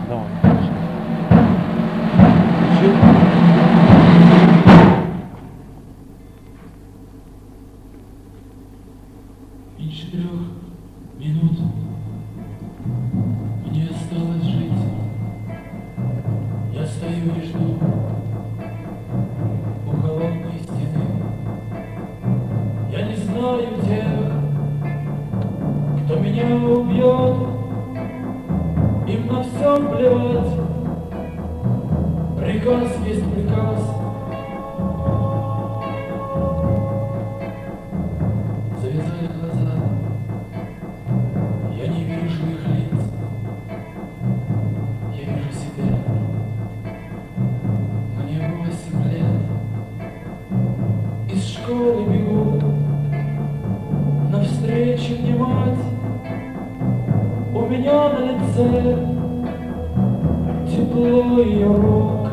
Давай. Меньше 3 минут мне осталось жить. Я стою и жду у холодной стены. Я не знаю тех, кто меня убьет. Им на все плевать. Приказ есть приказ. Завязали глаза, я не вижу их лиц. Я вижу себя. Мне 8 лет. Из школы бегу, навстречу мне мать. У меня на лице тепло ее рук.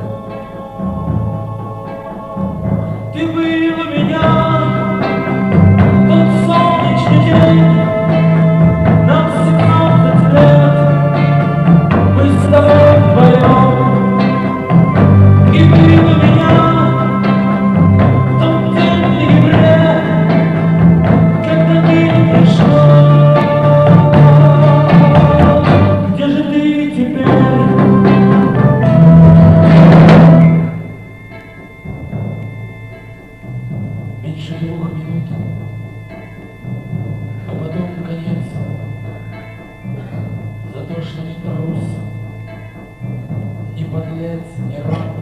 Ты был у меня тот солнечный день. Нам 17 лет, мы с тобой вдвоем. И был у меня тот день в ноябре, когда ты пришел. Где же ты теперь? Меньше 2 минут, а потом конец. За то, что не трус, не подлец, не раб.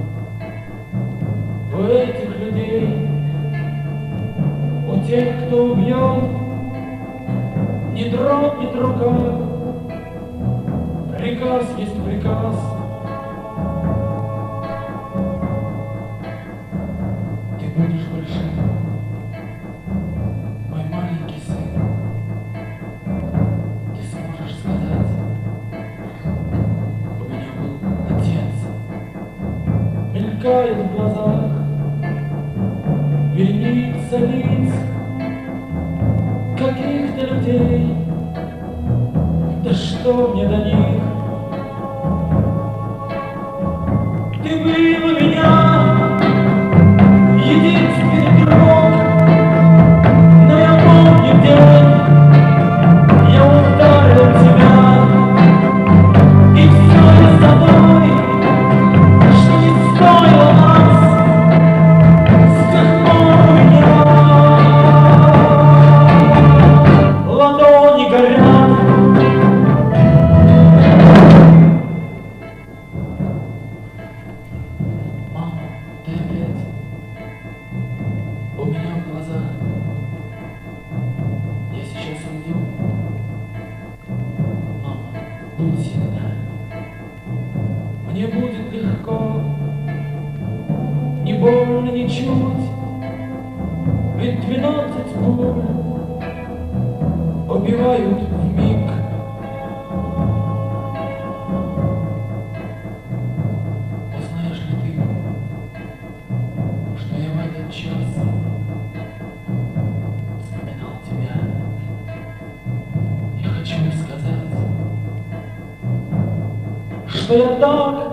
У этих людей, у тех, кто убьет, ни дрогнет рука. Приказ есть приказ. Ты будешь большим, мой маленький сын. Ты сможешь сказать: у меня был отец. Мелькает в глазах вереница лиц каких-то людей. Да что мне до них? Ты был у меня единственный друг, но я помню день, я ударил тебя, и все из-за той, что не стоило нас. С тех пор у меня ладони горят. Мама, ты опять у меня в глазах. Я сейчас уйду. Мама, будь сильна. Мне будет легко, не больно ничуть. Ведь 12 пуль убивают вмиг. Знаешь ли ты, что я в этот час вспоминал тебя? Я хочу сказать, что я так